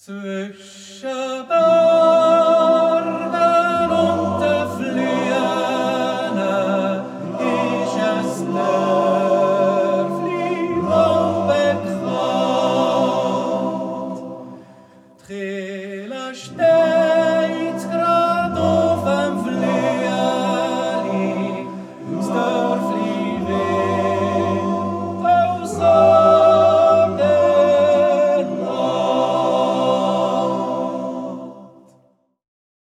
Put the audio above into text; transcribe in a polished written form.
Zwischen Bergen und den Flühen ist es Dörfli unbekannt. Trille